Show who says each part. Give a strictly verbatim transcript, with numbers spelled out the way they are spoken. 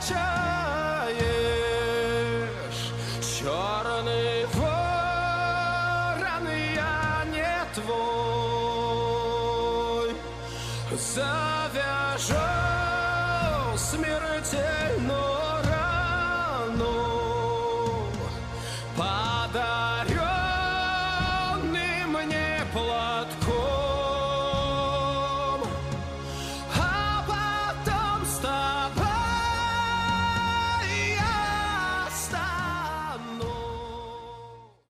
Speaker 1: качаешь. Черный ворон, я не твой. Завяжу смертельную